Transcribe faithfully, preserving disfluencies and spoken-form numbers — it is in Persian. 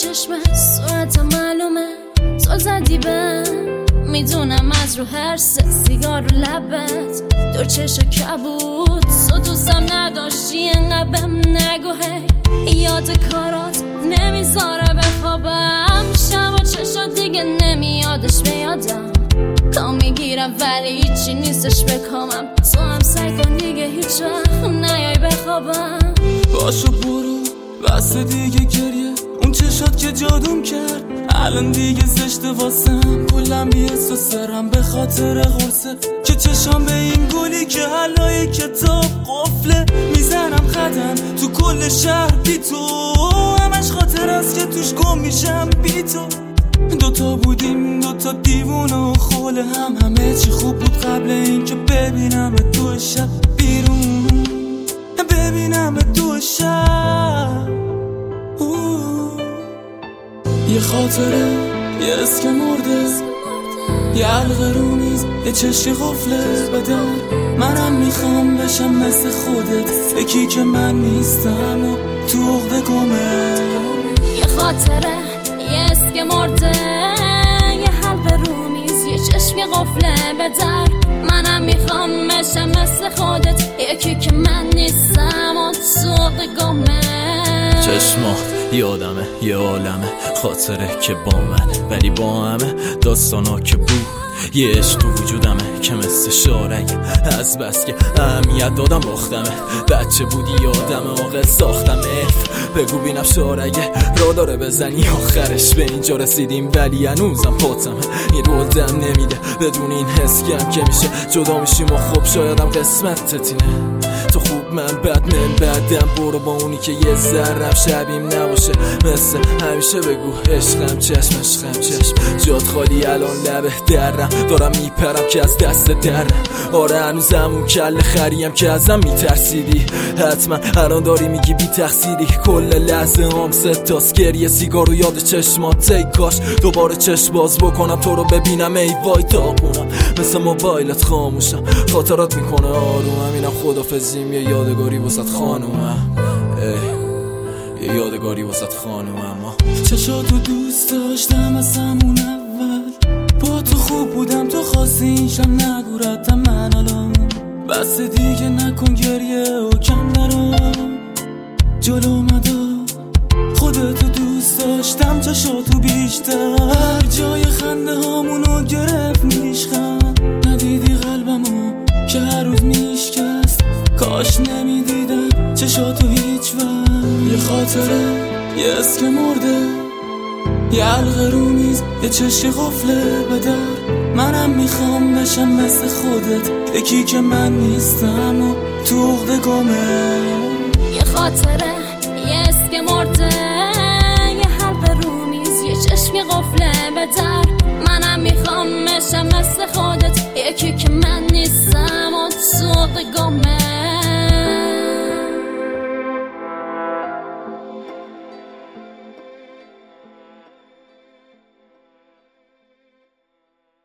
چشمت صورت معلومه زل زدی به میدونم از رو هر سه سیگار رو لبت دور چشم کبود تو دوستم نداشتی انقدر بهم نگو هی یاد کارات نمیذاره بخوابم شب و چشم دیگه نمیادش بیادم کام میگیرم ولی هیچی نیستش بکامم تو هم سعی کن دیگه هیچ وقت نیای بخوابم باشو برو بس دیگه گریه اون چشات که جادوم کرد الان دیگه زشته واسم کلم بیست و سرم به خاطر غرصه که چشام به این گلی که حلای کتاب قفله میزنم خدم تو کل شهر بی تو همش خاطر است که توش گم میشم بی تو دوتا بودیم دوتا دیوونه و خوله هم همه چی خوب بود قبل این که ببینم تو شب بیرون ببینم تو شب یه خاطره یه اسک مرده یه علقه رو میز یه چشی غفله بدن منم میخوام بشم مثل خودت یکی که من نیستم و تو عقده گمه یه خاطره یه اسک مرده یه حلقه رو میز یه چشمی غفله بدن منم میخوام بشم مثل خودت یکی که من نیستم و تو عقده گمه چشمات یادمه یه عالمه خاطره که با من ولی با همه داستانا که بود یه عشق تو وجودمه که مثل شارعه از بس که اهمیت دادم باختمه بچه بودی یادمه عاقل ساختم اف بگو بینم شارعه را داره بزنی آخرش به اینجا رسیدیم ولی هنوزم پاتمه این رول دم نمیده بدون این حس کم که میشه جدا میشیم و خب شایدم قسمتتینه تو خوب من بد من بدم برو با اونی که یه ذرم شبیم نباشه مثل همیشه بگو عشقم چشم عشقم چشم جات خالی الان لبه درم دارم میپرم که از دست درم آره هنوزم اون کل خریم که ازم میترسیدی حتما الان داری میگی بی تقصیری کل لحظه هم ستاست گریه سیگار و یاد چشمات ای کاش دوباره چشم باز بکنم تو رو ببینم ای وای تاقونم مثل موبایلت خاموشم خاطرات میکنه آرومم اینم خدافزیم یه یادگاری واسط خانومم یه یادگاری واسط خانومم چشاتو دوست داشتم از همون اول با تو خوب بودم تو خواستی اینشم نگورتم من الان بس دیگه نکن گریه و کم نرم جلو مدا خودتو دوست داشتم چشاتو بیشتر جای خنده هامونو گرفت میشخند ندیدی قلبمو که هر روز میشکست کاش نمیدیدم چشاتو هیچ وقت یه خاطره یه اسک مرده یه علقه رو میز یه چشی غفله بدر منم میخوام بشم مثل خودت یکی که من نیستم و تو عقده گمه یه خاطره یه اسک مرده یه حلقه رو میز یه چشمی غفله بدر منم میخوام بشم مثل خودت یکی که من نیستم و تو عقده گمه